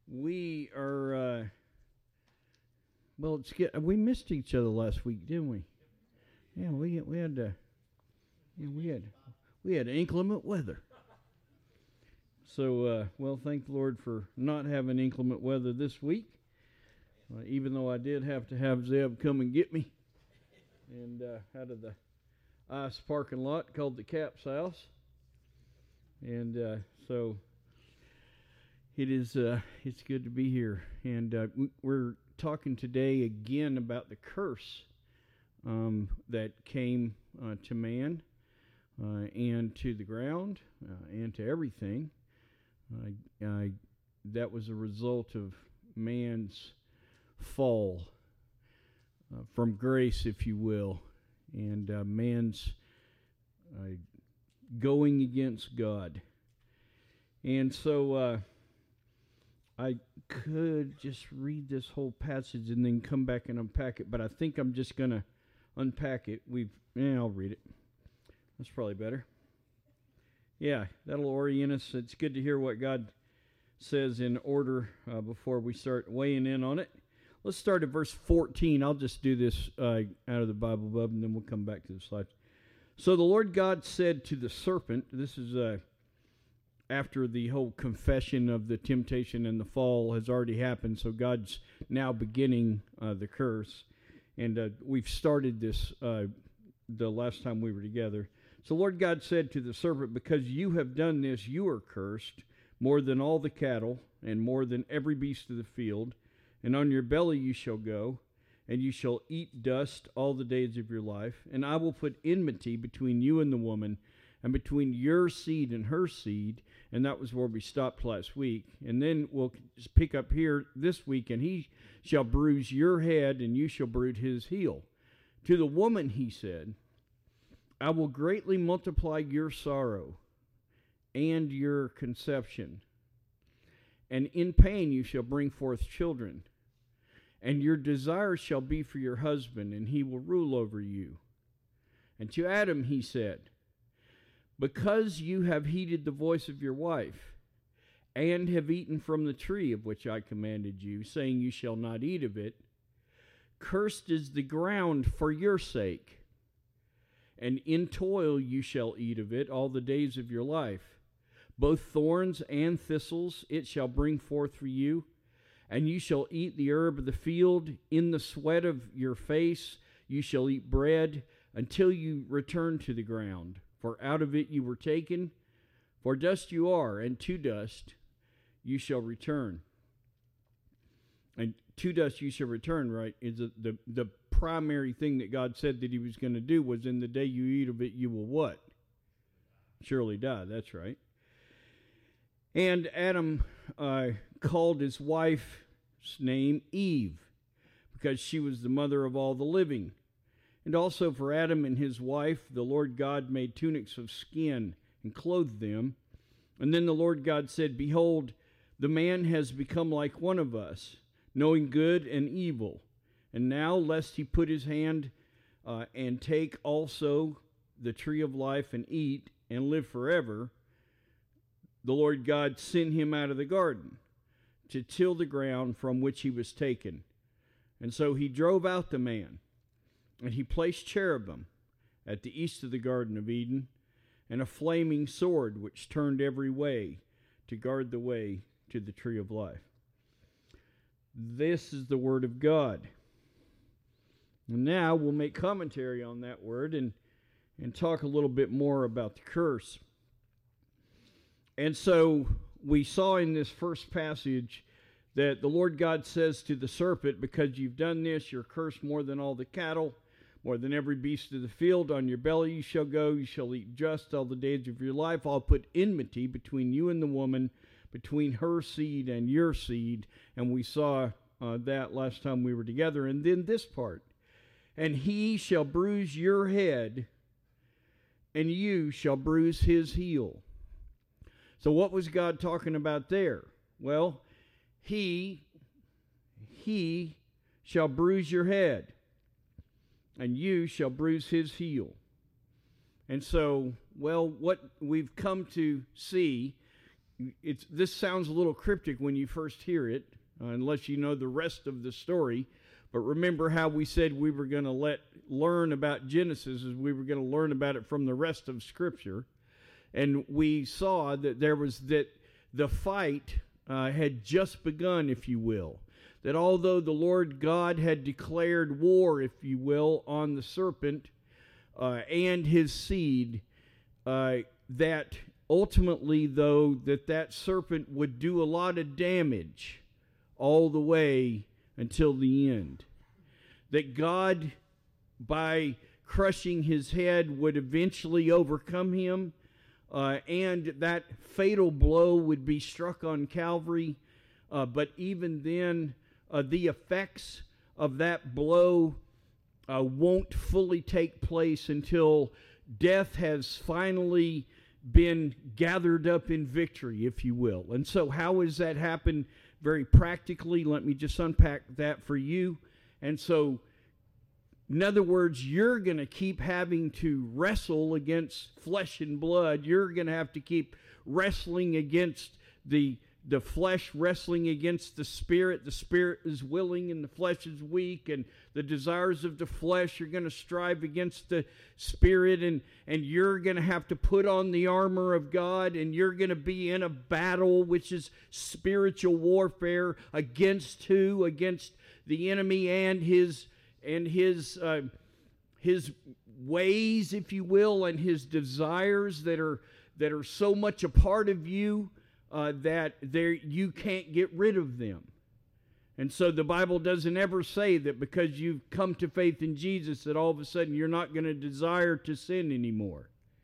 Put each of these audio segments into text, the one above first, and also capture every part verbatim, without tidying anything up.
We are, uh, well, it's get, we missed each other last week, didn't we? Yeah, we we had, uh, yeah, we had, we had inclement weather. So, uh, well, thank the Lord for not having inclement weather this week. Uh, even though I did have to have Zeb come and get me, and uh, out of the ice parking lot called the Cap's house, and uh, so. It is, uh, it's good to be here, and uh, we're talking today again about the curse um, that came uh, to man uh, and to the ground uh, and to everything. Uh, uh, that was a result of man's fall uh, from grace, if you will, and uh, man's uh, going against God. And so... Uh, I could just read this whole passage and then come back and unpack it, but I think I'm just going to unpack it. We've, yeah, I'll read it. That's probably better. Yeah, that'll orient us. It's good to hear what God says in order uh, before we start weighing in on it. Let's start at verse fourteen. I'll just do this uh, out of the Bible, Bub, and then we'll come back to the slides. So the Lord God said to the serpent, this is a... Uh, after the whole confession of the temptation and the fall has already happened, so God's now beginning uh, the curse. And uh, we've started this uh, the last time we were together. So Lord God said to the serpent, because you have done this, you are cursed more than all the cattle and more than every beast of the field. And on your belly you shall go, and you shall eat dust all the days of your life. And I will put enmity between you and the woman, and between your seed and her seed. And that was where we stopped last week. And then we'll just pick up here this week. And he shall bruise your head, and you shall bruise his heel. To the woman he said, I will greatly multiply your sorrow and your conception. And in pain you shall bring forth children. And your desire shall be for your husband, and he will rule over you. And to Adam he said, because you have heeded the voice of your wife, and have eaten from the tree of which I commanded you, saying you shall not eat of it, cursed is the ground for your sake, and in toil you shall eat of it all the days of your life. Both thorns and thistles it shall bring forth for you, and you shall eat the herb of the field. In the sweat of your face you shall eat bread, until you return to the ground. For out of it you were taken, for dust you are, and to dust you shall return. And to dust you shall return, right, is the, the, the primary thing that God said that he was going to do was in the day you eat of it, you will what? Surely die, that's right. And Adam uh, called his wife's name Eve, because she was the mother of all the living. And also for Adam and his wife, the Lord God made tunics of skin and clothed them. And then the Lord God said, behold, the man has become like one of us, knowing good and evil. And now, lest he put his hand uh, and take also the tree of life and eat and live forever, the Lord God sent him out of the garden to till the ground from which he was taken. And so he drove out the man. And he placed cherubim at the east of the Garden of Eden, and a flaming sword which turned every way to guard the way to the tree of life. This is the word of God. And now we'll make commentary on that word and, and talk a little bit more about the curse. And so we saw in this first passage that the Lord God says to the serpent, because you've done this, you're cursed more than all the cattle, more than every beast of the field. On your belly you shall go, you shall eat dust all the days of your life. I'll put enmity between you and the woman, between her seed and your seed. And we saw uh, that last time we were together. And then this part, and he shall bruise your head, and you shall bruise his heel. So what was God talking about there? Well, he, he shall bruise your head, and you shall bruise his heel. And so, well, what we've come to see it's this sounds a little cryptic when you first hear it, uh, unless you know the rest of the story. But remember how we said we were going to let learn about Genesis, is we were going to learn about it from the rest of Scripture. And we saw that there was that the fight uh, had just begun, if you will. That although the Lord God had declared war, if you will, on the serpent uh, and his seed, uh, that ultimately, though, that that serpent would do a lot of damage all the way until the end. That God, by crushing his head, would eventually overcome him, uh, and that fatal blow would be struck on Calvary. Uh, but even then, uh, the effects of that blow uh, won't fully take place until death has finally been gathered up in victory, if you will. And so how does that happen very practically? Let me just unpack that for you. And so, in other words, you're going to keep having to wrestle against flesh and blood. You're going to have to keep wrestling against the the flesh, wrestling against the spirit. The spirit is willing and the flesh is weak, and the desires of the flesh are going to strive against the spirit, and, and you're going to have to put on the armor of God, and you're going to be in a battle, which is spiritual warfare against who? Against the enemy and his and his uh, his ways, if you will, and his desires that are that are so much a part of you uh, that there you can't get rid of them. And so the Bible doesn't ever say that because you've come to faith in Jesus that all of a sudden you're not going to desire to sin anymore.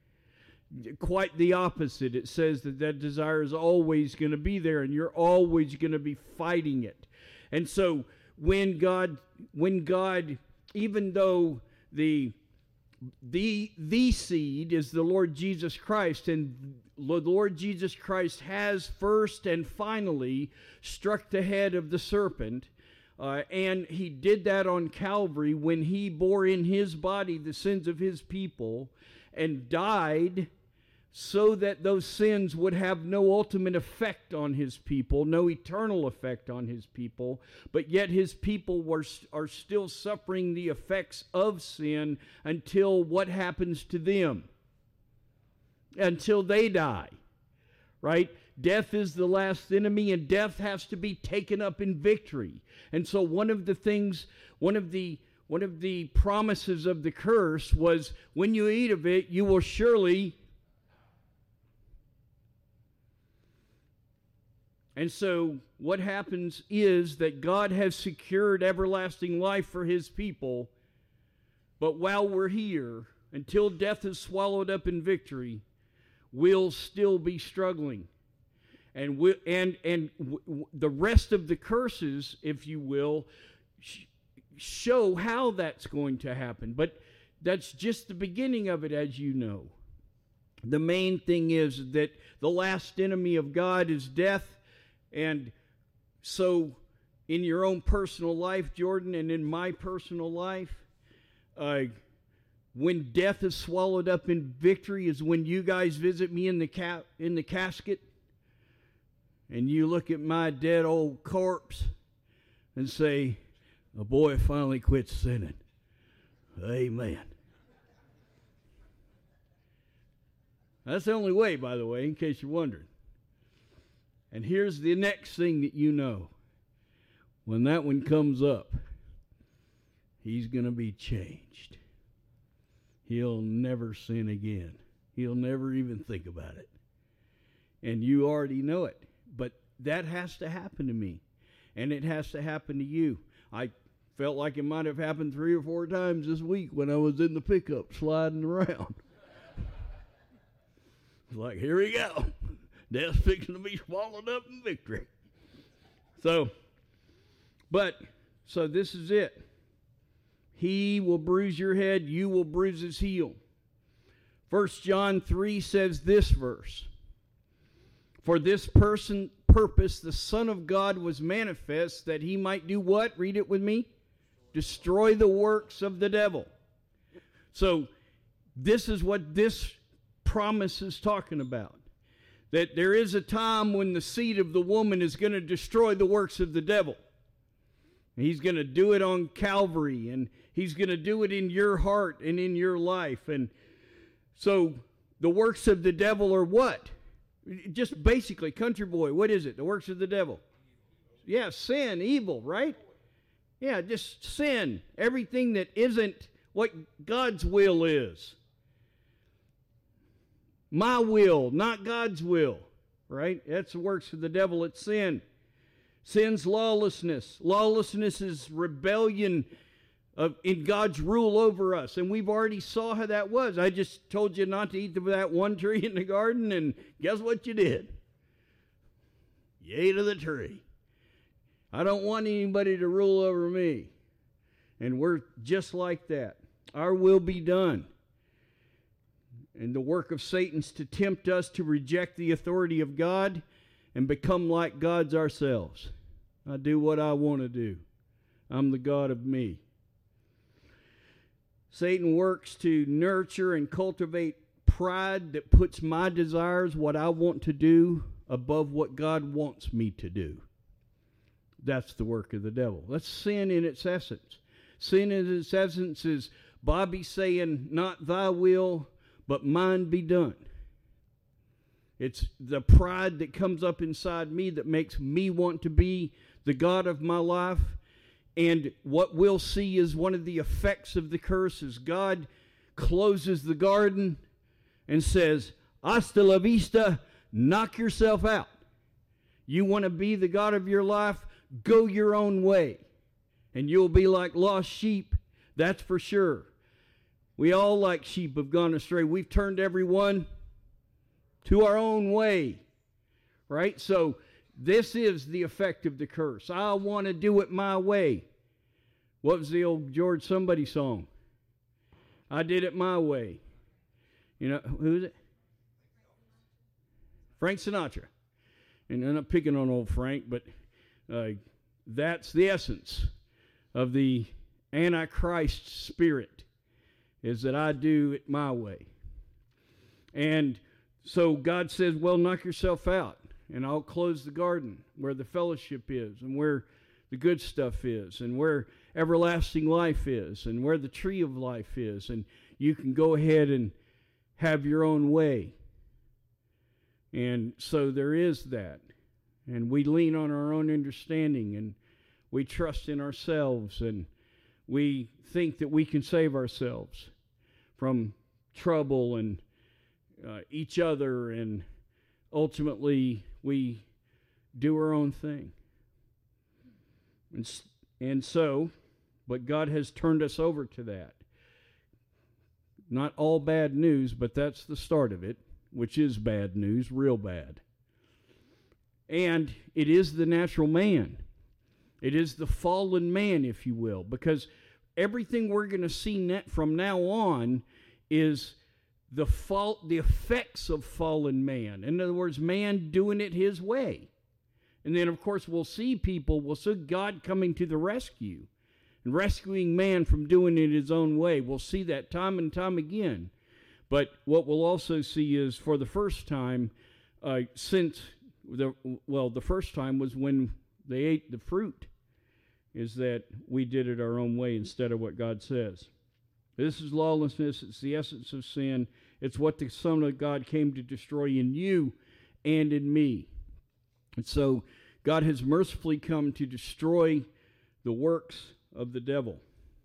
Quite the opposite. It says that that desire is always going to be there, and you're always going to be fighting it. And so when God, when God, even though the the the seed is the Lord Jesus Christ, and the Lord Jesus Christ has first and finally struck the head of the serpent, uh, and he did that on Calvary when he bore in his body the sins of his people and died so that those sins would have no ultimate effect on his people, no eternal effect on his people, but yet his people were, are still suffering the effects of sin until what happens to them? Until they die, right? Death is the last enemy, and death has to be taken up in victory. And so one of the things, one of the one of the promises of the curse was, when you eat of it, you will surely. And so what happens is that God has secured everlasting life for his people, but while we're here, until death is swallowed up in victory, we'll still be struggling. And we, and and w- the rest of the curses, if you will, sh- show how that's going to happen. But that's just the beginning of it, as you know. The main thing is that the last enemy of God is death. And so in your own personal life, Jordan, and in my personal life, uh, when death is swallowed up in victory is when you guys visit me in the ca- in the casket, and you look at my dead old corpse and say, "A boy finally quit sinning." Amen. That's the only way, by the way, in case you're wondering. And here's the next thing that you know. When that one comes up, he's going to be changed. He'll never sin again. He'll never even think about it. And you already know it. But that has to happen to me. And it has to happen to you. I felt like it might have happened three or four times this week when I was in the pickup sliding around. It's like, here we go. Death's fixing to be swallowed up in victory. So, but, so this is it. He will bruise your head, you will bruise his heel. First John three says this verse. For this person purpose the Son of God was manifest, that he might do what? Read it with me. Destroy the works of the devil. So, this is what this promise is talking about. that there is a time when the seed of the woman is going to destroy the works of the devil. He's going to do it on Calvary, and he's going to do it in your heart and in your life. And so the works of the devil are what? Just basically, country boy, what is it? The works of the devil. Yeah, sin, evil, right? Yeah, just sin. Everything that isn't what God's will is. My will, not God's will, right? That's the works of the devil. It's sin. Sin's lawlessness. Lawlessness is rebellion of, in God's rule over us. And we've already saw how that was. I just told you not to eat of that one tree in the garden, and guess what you did? You ate of the tree. I don't want anybody to rule over me. And we're just like that. Our will be done. And the work of Satan's to tempt us to reject the authority of God and become like gods ourselves. I do what I want to do. I'm the God of me. Satan works to nurture and cultivate pride that puts my desires, what I want to do, above what God wants me to do. That's the work of the devil. That's sin in its essence. Sin in its essence is Bobby saying, not thy will, but mine be done. It's the pride that comes up inside me that makes me want to be the God of my life. And what we'll see is one of the effects of the curse is God closes the garden and says, hasta la vista, knock yourself out. You want to be the God of your life? Go your own way. And you'll be like lost sheep, that's for sure. We all, like sheep, have gone astray. We've turned everyone to our own way, right? So this is the effect of the curse. I want to do it my way. What was the old George Somebody song? I did it my way. You know, who is it? Frank Sinatra. And I'm not picking on old Frank, but uh, that's the essence of the Antichrist spirit, is that I do it my way. And so God says, well, knock yourself out, and I'll close the garden where the fellowship is, and where the good stuff is, and where everlasting life is, and where the tree of life is, and you can go ahead and have your own way. And so there is that. And we lean on our own understanding, and we trust in ourselves, and we think that we can save ourselves from trouble and uh, each other, and ultimately we do our own thing. And, and so, but God has turned us over to that. Not all bad news, but that's the start of it, which is bad news, real bad. And it is the natural man. It is the fallen man, if you will, because everything we're going to see net from now on is the fault, the effects of fallen man. In other words, man doing it his way. And then, of course, we'll see people, we'll see God coming to the rescue and rescuing man from doing it his own way. We'll see that time and time again. But what we'll also see is, for the first time, uh, since, the well, the first time was when they ate the fruit, is that we did it our own way instead of what God says. This is lawlessness. It's the essence of sin. It's what the Son of God came to destroy in you and in me. And so God has mercifully come to destroy the works of the devil.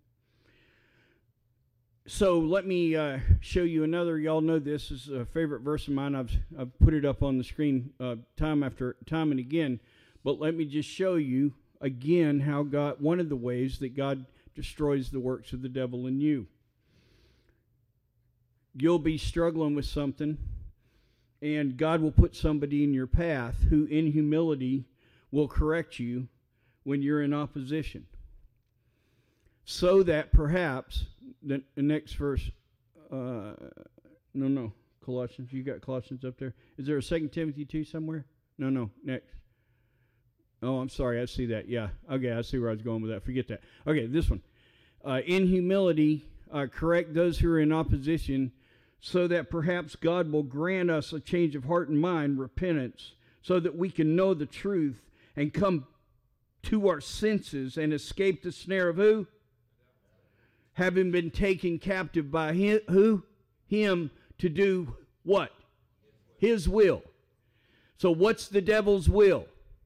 So let me uh, show you another. Y'all know this is a favorite verse of mine. I've, I've put it up on the screen uh, time after time and again. But let me just show you again how God, one of the ways that God destroys the works of the devil in you. You'll be struggling with something, and God will put somebody in your path who in humility will correct you when you're in opposition. So that perhaps, the, the next verse, uh, no, no, Colossians, you got Colossians up there. Is there a Second Timothy two somewhere? No, no, next. Oh, I'm sorry, I see that, yeah. Okay, I see where I was going with that. Forget that. Okay, this one. Uh, in humility, uh, correct those who are in opposition, so that perhaps God will grant us a change of heart and mind, repentance, so that we can know the truth and come to our senses and escape the snare of who? Having been taken captive by him, who? Him to do what? His will. So what's the devil's will?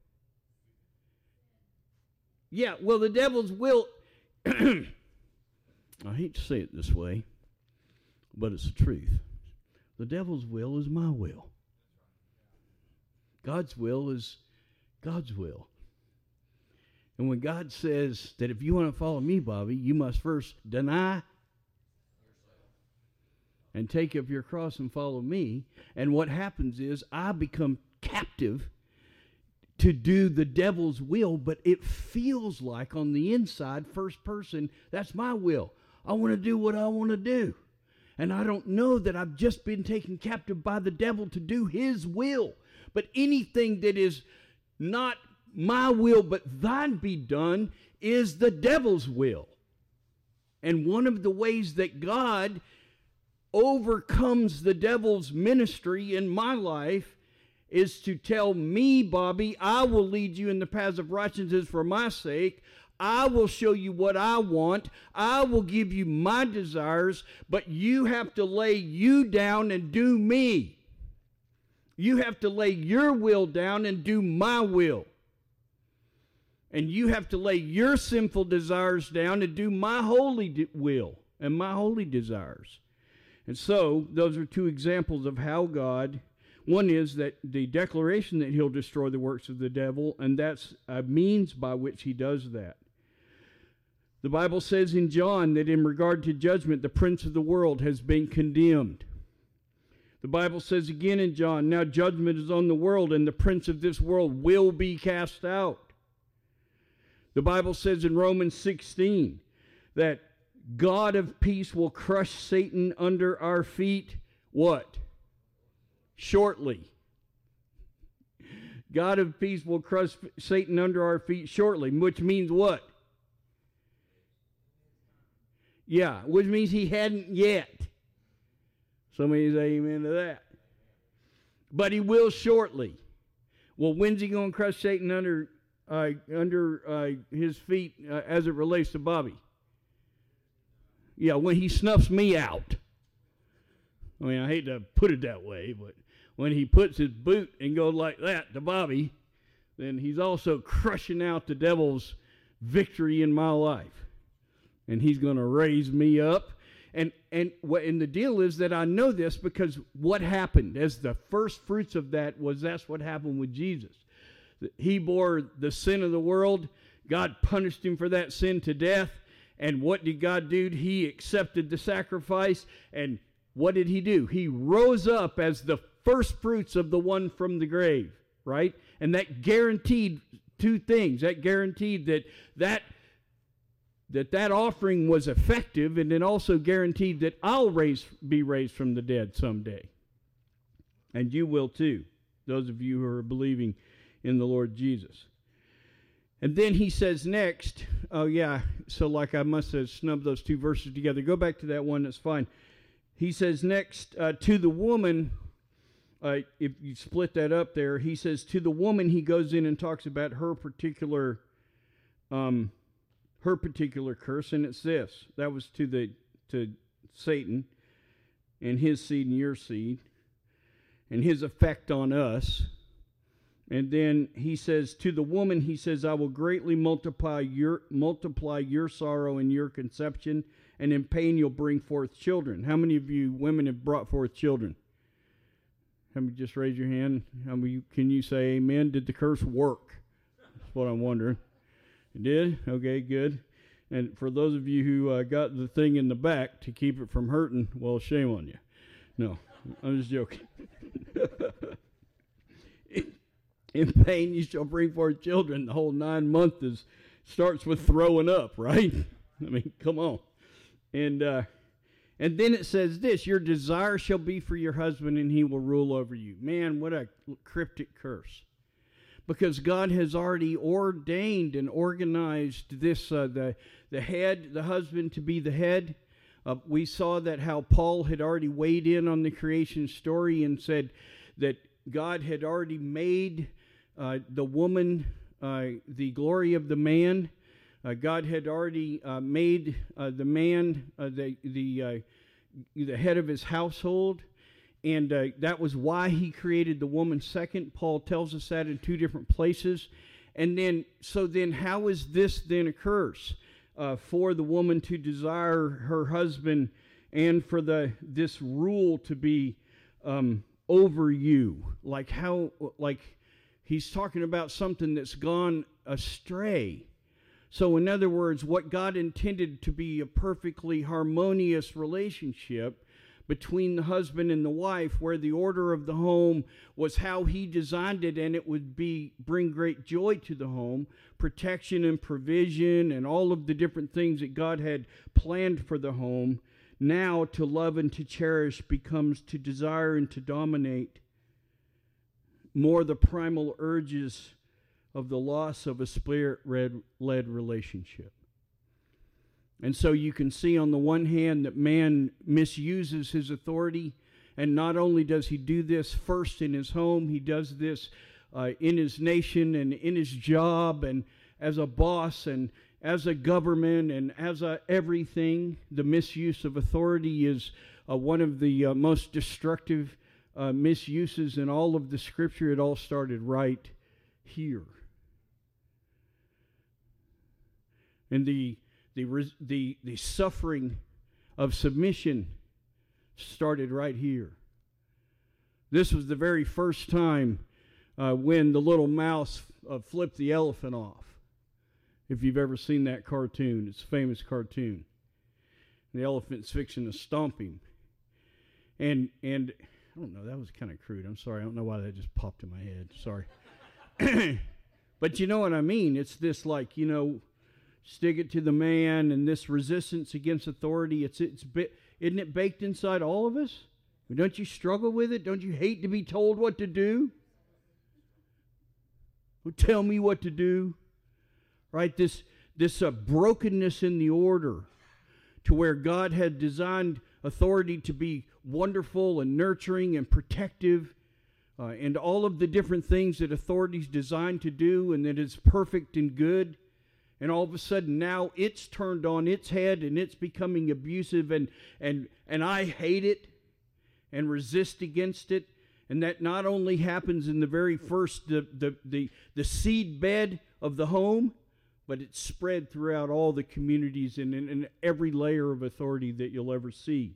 Yeah, well, the devil's will, I hate to say it this way, but it's the truth. The devil's will is my will. God's will is God's will. And when God says that if you want to follow me, Bobby, you must first deny and take up your cross and follow me. And what happens is I become captive to do the devil's will, but it feels like on the inside, first person, that's my will. I want to do what I want to do. And I don't know that I've just been taken captive by the devil to do his will. But anything that is not my will, but thine be done, is the devil's will. And one of the ways that God overcomes the devil's ministry in my life is to tell me, Bobby, I will lead you in the paths of righteousness for my sake. I will show you what I want. I will give you my desires, but you have to lay you down and do me. You have to lay your will down and do my will. And you have to lay your sinful desires down and do my holy de- will and my holy desires. And so, those are two examples of how God, one is that the declaration that he'll destroy the works of the devil, and that's a means by which he does that. The Bible says in John that in regard to judgment, the prince of the world has been condemned. The Bible says again in John, now judgment is on the world, and the prince of this world will be cast out. The Bible says in Romans sixteen that God of peace will crush Satan under our feet, what? Shortly. God of peace will crush Satan under our feet shortly, which means what? Yeah, which means he hadn't yet. Somebody say amen to that. But he will shortly. Well, when's he going to crush Satan under uh, under uh, his feet uh, as it relates to Bobby? Yeah, when he snuffs me out. I mean, I hate to put it that way, but when he puts his boot and goes like that to Bobby, then he's also crushing out the devil's victory in my life. And he's going to raise me up. And and what and the deal is that I know this because what happened as the first fruits of that was that's what happened with Jesus. He bore the sin of the world. God punished him for that sin to death. And what did God do? He accepted the sacrifice. And what did he do? He rose up as the first fruits of the one from the grave, right? And that guaranteed two things. That guaranteed that that that that offering was effective, and it also guaranteed that I'll raise, be raised from the dead someday. And you will too, those of you who are believing in the Lord Jesus. And then he says next, oh yeah, so like I must have snubbed those two verses together. Go back to that one, that's fine. He says next, uh, to the woman, uh, if you split that up there, he says to the woman, he goes in and talks about her particular um, her particular curse, and it's this. That was to the to Satan and his seed and your seed and his effect on us. And then he says to the woman, he says, I will greatly multiply your multiply your sorrow and your conception, and in pain you'll bring forth children. How many of you women have brought forth children? How many just raise your hand? How many can you say amen? Did the curse work? That's what I'm wondering. It did? Okay, good. And for those of you who uh, got the thing in the back to keep it from hurting, well, shame on you. No, I'm just joking. In pain you shall bring forth children. The whole nine months is starts with throwing up, right? I mean, come on. And uh, and then it says this, your desire shall be for your husband, and he will rule over you. Man, what a cryptic curse. Because God has already ordained and organized this, uh, the, the head, the husband to be the head Uh, we saw that how Paul had already weighed in on the creation story and said that God had already made uh, the woman uh, the glory of the man. Uh, God had already uh, made uh, the man uh, the the uh, the head of his household, and uh, that was why he created the woman second. Paul tells us that in two different places. And then, so then, how is this then occurs uh, for the woman to desire her husband, and for the this rule to be um, over you? Like how, like he's talking about something that's gone astray. So in other words, what God intended to be a perfectly harmonious relationship between the husband and the wife, where the order of the home was how he designed it, and it would be bring great joy to the home, protection and provision and all of the different things that God had planned for the home. Now to love and to cherish becomes to desire and to dominate more the primal urges of the loss of a spirit-led relationship. And so you can see on the one hand that man misuses his authority, and not only does he do this first in his home, he does this uh, in his nation and in his job and as a boss and as a government and as a everything. The misuse of authority is uh, one of the uh, most destructive uh, misuses in all of the Scripture. It all started right here. And the the the the suffering of submission started right here. This was the very first time uh, when the little mouse uh, flipped the elephant off. If you've ever seen that cartoon, it's a famous cartoon. The elephant's fixing to stomp him, and and I don't know. That was kind of crude. I'm sorry. I don't know why that just popped in my head. Sorry. But you know what I mean. It's this, like, you know, stick it to the man, and this resistance against authority. It's it's isn't it baked inside all of us? Don't you struggle with it? Don't you hate to be told what to do? Well, tell me what to do, right? This this uh, brokenness in the order, to where God had designed authority to be wonderful and nurturing and protective, uh, and all of the different things that authority is designed to do, and that is perfect and good. And all of a sudden now it's turned on its head, and it's becoming abusive, and and and I hate it and resist against it. And that not only happens in the very first the the the, the seed bed of the home, but it's spread throughout all the communities and in, in every layer of authority that you'll ever see.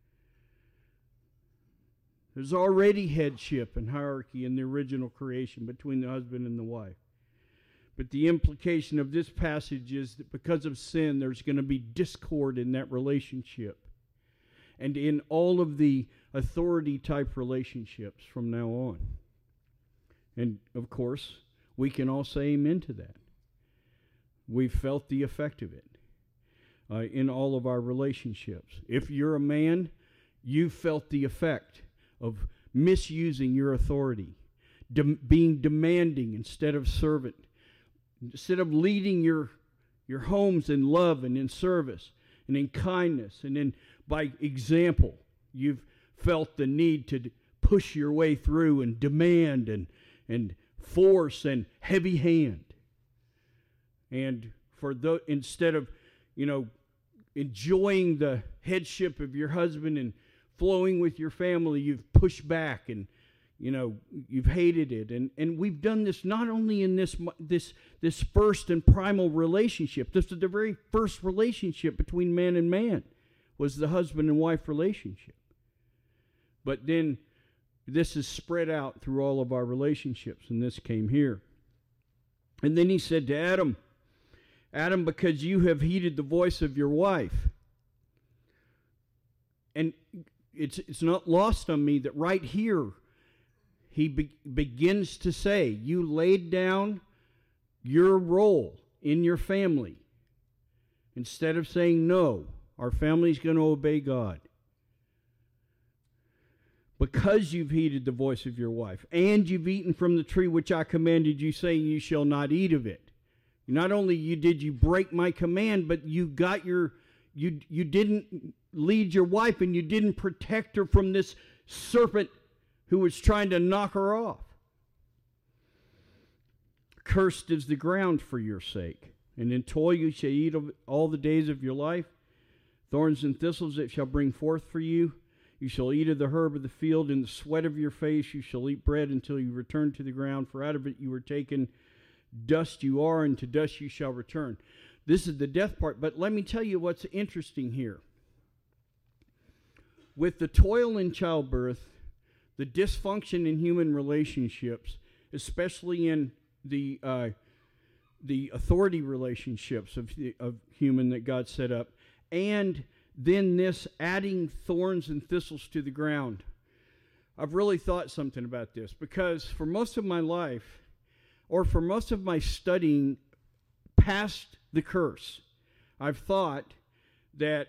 There's already headship and hierarchy in the original creation between the husband and the wife. But the implication of this passage is that because of sin, there's going to be discord in that relationship, and in all of the authority-type relationships from now on. And, of course, we can all say amen to that. We've felt the effect of it uh, in all of our relationships. If you're a man, you've felt the effect of misusing your authority, de- being demanding instead of servant, instead of leading your your homes in love and in service and in kindness and in by example. You've felt the need to push your way through and demand and and force and heavy hand. And for the instead of, you know, enjoying the headship of your husband and flowing with your family, you've pushed back and, you know, you've hated it. And and we've done this not only in this this this first and primal relationship. This is the very first relationship between man and man, was the husband and wife relationship. But then this is spread out through all of our relationships, and this came here. And then he said to Adam, Adam, because you have heeded the voice of your wife. And it's it's not lost on me that right here he be- begins to say, you laid down your role in your family. Instead of saying, no, our family's going to obey God. Because you've heeded the voice of your wife, and you've eaten from the tree which I commanded you, saying you shall not eat of it. Not only you did you break my command, but you got your, you you didn't lead your wife and you didn't protect her from this serpent who was trying to knock her off. Cursed is the ground for your sake, and in toil you shall eat of all the days of your life. Thorns and thistles it shall bring forth for you. You shall eat of the herb of the field. In the sweat of your face you shall eat bread until you return to the ground, for out of it you were taken. Dust you are, and to dust you shall return. This is the death part, but let me tell you what's interesting here. With the toil in childbirth, the dysfunction in human relationships, especially in the uh, the authority relationships of, of human that God set up, and then this adding thorns and thistles to the ground. I've really thought something about this, because for most of my life, or for most of my studying past the curse, I've thought that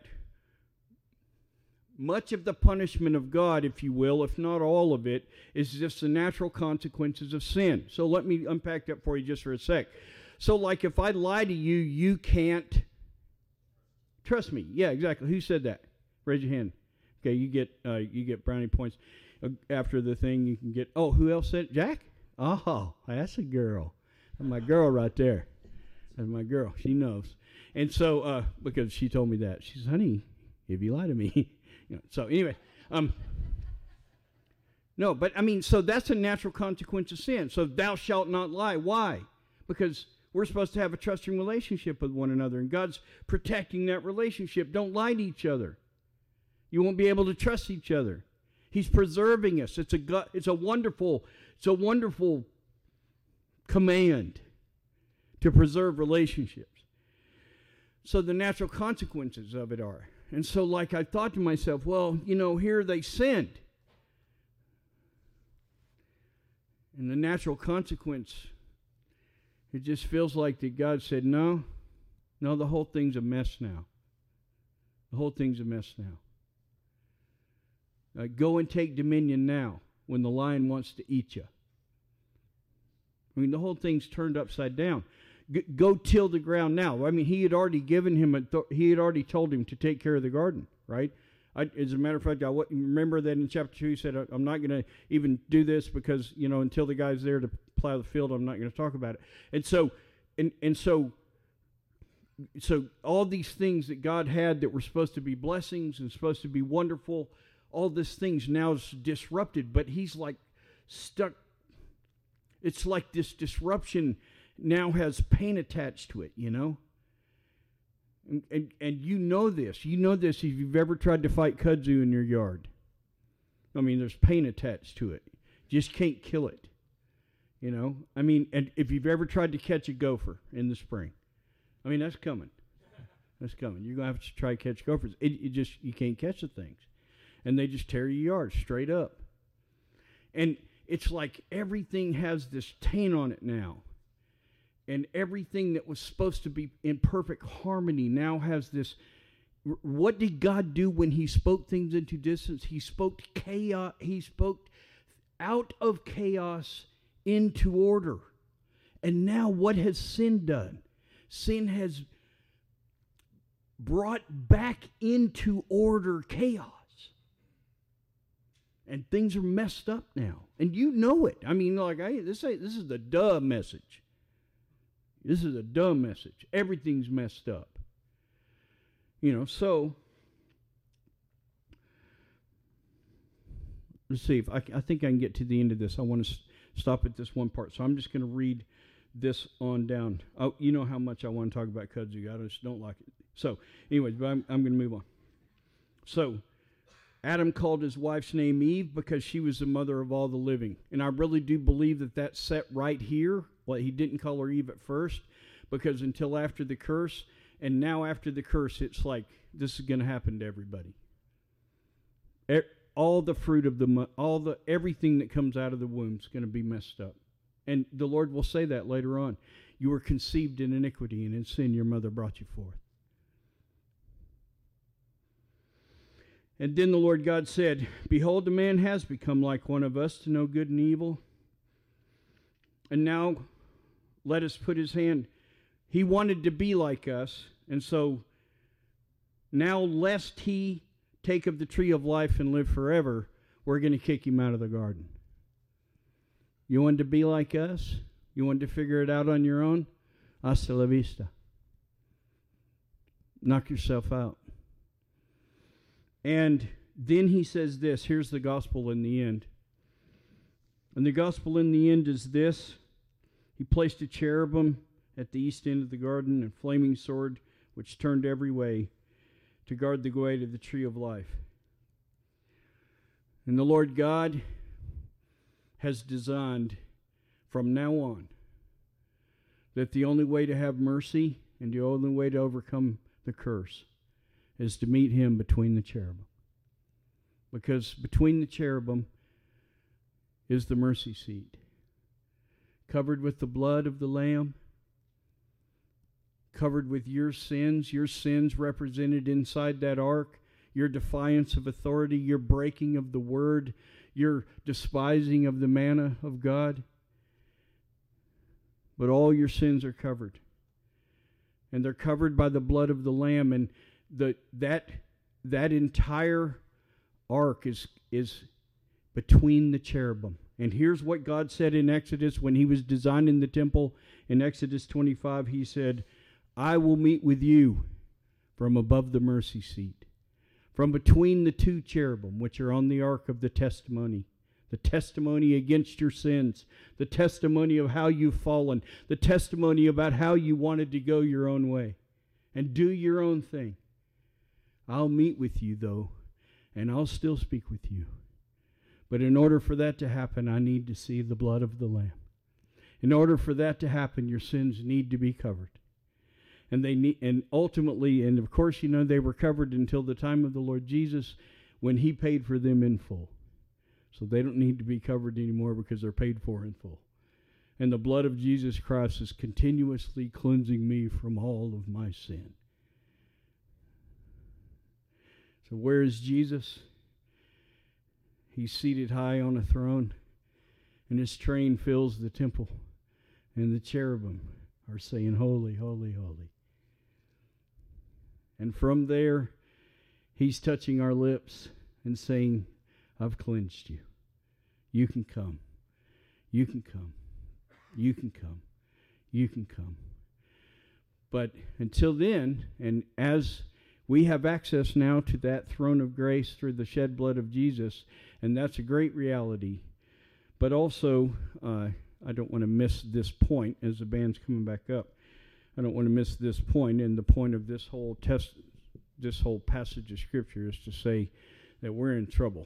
much of the punishment of God, if you will, if not all of it, is just the natural consequences of sin. So let me unpack that for you just for a sec. So like if I lie to you, you can't trust me. Yeah, exactly. Who said that? Raise your hand. Okay, you get uh, you get brownie points. Uh, after the thing, you can get, oh, who else said it? Jack? Oh, that's a girl. That's my girl right there. That's my girl. She knows. And so, uh, because she told me that. She says, honey, if you lie to me. You know, so anyway, um, no, but I mean, so that's a natural consequence of sin. So thou shalt not lie. Why? Because we're supposed to have a trusting relationship with one another, and God's protecting that relationship. Don't lie to each other. You won't be able to trust each other. He's preserving us. It's a gut, it's a wonderful, it's a wonderful command to preserve relationships. So the natural consequences of it are. And so, like, I thought to myself, well, you know, here they sinned. And the natural consequence, it just feels like that God said, no, no, the whole thing's a mess now. The whole thing's a mess now. Uh, go and take dominion now when the lion wants to eat you. I mean, the whole thing's turned upside down. Go till the ground now. I mean, he had already given him, a th- he had already told him to take care of the garden, right? I, as a matter of fact, I w- remember that in chapter two, he said, I'm not going to even do this because, you know, until the guy's there to plow the field, I'm not going to talk about it. And so, and, and so, so all these things that God had that were supposed to be blessings and supposed to be wonderful, all these things now is disrupted, but he's like stuck. It's like this disruption now has pain attached to it, you know? And, and and you know this. You know this if you've ever tried to fight kudzu in your yard. I mean, there's pain attached to it. Just can't kill it, you know? I mean, and if you've ever tried to catch a gopher in the spring, I mean, that's coming. That's coming. You're going to have to try to catch gophers. It, it just, you can't catch the things. And they just tear your yard straight up. And it's like everything has this taint on it now. And everything that was supposed to be in perfect harmony now has this. What did God do when he spoke things into existence? He spoke chaos. He spoke out of chaos into order. And now what has sin done? Sin has brought back into order chaos. And things are messed up now. And you know it. I mean, like, I, this, this is the duh message. This is a dumb message. Everything's messed up. You know, so let's see if I, I think I can get to the end of this. I want to s- stop at this one part. So I'm just going to read this on down. Oh, you know how much I want to talk about kudzu. I just don't like it. So anyways, but I'm, I'm going to move on. So Adam called his wife's name Eve because she was the mother of all the living. And I really do believe that that's set right here. Well, he didn't call her Eve at first because until after the curse, and now after the curse, it's like this is going to happen to everybody. E- all the fruit of the, all the, everything that comes out of the womb is going to be messed up. And the Lord will say that later on. You were conceived in iniquity, and in sin your mother brought you forth. And then the Lord God said, behold, the man has become like one of us to know good and evil. And now let us put his hand. He wanted to be like us. And so now lest he take of the tree of life and live forever, we're going to kick him out of the garden. You want to be like us? You want to figure it out on your own? Hasta la vista. Knock yourself out. And then he says this. Here's the gospel in the end. And the gospel in the end is this. He placed a cherubim at the east end of the garden, and a flaming sword which turned every way to guard the way to the tree of life. And the Lord God has designed from now on that the only way to have mercy and the only way to overcome the curse is to meet him between the cherubim. Because between the cherubim is the mercy seat, covered with the blood of the Lamb, covered with your sins, your sins represented inside that ark, your defiance of authority, your breaking of the word, your despising of the manna of God. But all your sins are covered. And they're covered by the blood of the Lamb. And the that that entire ark is is between the cherubim. And here's what God said in Exodus when he was designing the temple. In Exodus twenty-five, he said, I will meet with you from above the mercy seat, from between the two cherubim, which are on the ark of the testimony, the testimony against your sins, the testimony of how you've fallen, the testimony about how you wanted to go your own way and do your own thing. I'll meet with you, though, and I'll still speak with you. But in order for that to happen, I need to see the blood of the Lamb. In order for that to happen, your sins need to be covered. And they need, and ultimately, and of course, you know, they were covered until the time of the Lord Jesus when he paid for them in full. So they don't need to be covered anymore because they're paid for in full. And the blood of Jesus Christ is continuously cleansing me from all of my sin. So where is Jesus? He's seated high on a throne, and his train fills the temple, and the cherubim are saying, holy, holy, holy. And from there, he's touching our lips and saying, I've cleansed you. You can come. You can come. You can come. You can come. But until then, and as we have access now to that throne of grace through the shed blood of Jesus, and that's a great reality. But also, uh, I don't want to miss this point as the band's coming back up. I don't want to miss this point, and the point of this whole test, this whole passage of Scripture is to say that we're in trouble.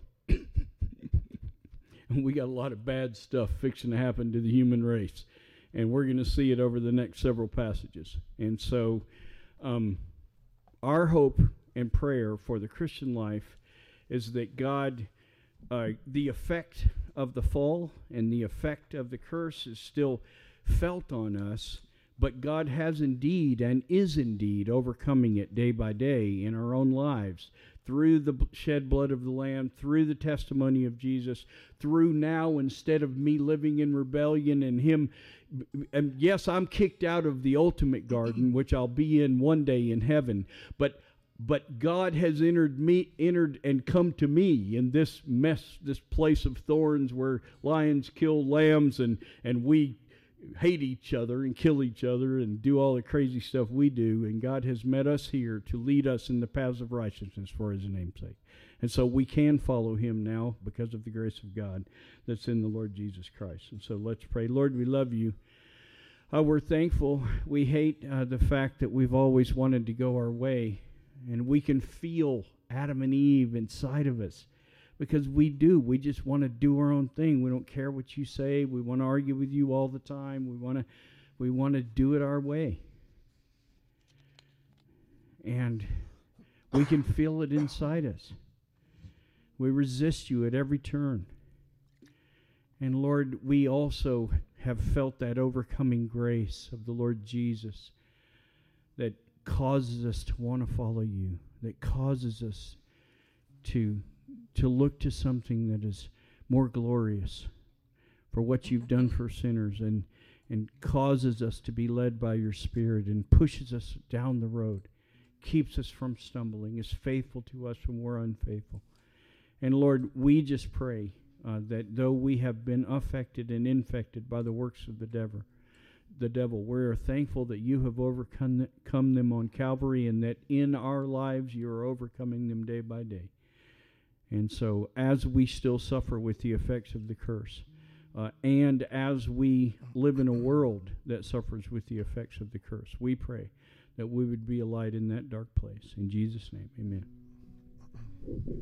And we got a lot of bad stuff fixing to happen to the human race. And we're going to see it over the next several passages. And so um, our hope and prayer for the Christian life is that God, uh, the effect of the fall and the effect of the curse is still felt on us, but God has indeed and is indeed overcoming it day by day in our own lives through the shed blood of the Lamb, through the testimony of Jesus, through now, instead of me living in rebellion and him, and yes, I'm kicked out of the ultimate garden, which I'll be in one day in heaven, but But God has entered me, entered and come to me in this mess, this place of thorns where lions kill lambs and, and we hate each other and kill each other and do all the crazy stuff we do. And God has met us here to lead us in the paths of righteousness for his name's sake. And so we can follow him now because of the grace of God that's in the Lord Jesus Christ. And so let's pray. Lord, we love you. Uh, we're thankful. We hate uh, the fact that we've always wanted to go our way. And we can feel Adam and Eve inside of us because we do. We just want to do our own thing. We don't care what you say. We want to argue with you all the time. We want to we want to do it our way. And we can feel it inside us. We resist you at every turn. And Lord, we also have felt that overcoming grace of the Lord Jesus that causes us to want to follow you, that causes us to to look to something that is more glorious for what you've done for sinners, and and causes us to be led by your Spirit and pushes us down the road, keeps us from stumbling, is faithful to us when we're unfaithful. And Lord, we just pray uh, that though we have been affected and infected by the works of the devil, the devil, we're thankful that you have overcome come them on Calvary, and that in our lives you are overcoming them day by day. And so as we still suffer with the effects of the curse, uh, and as we live in a world that suffers with the effects of the curse, we pray that we would be a light in that dark place. In Jesus' name, amen.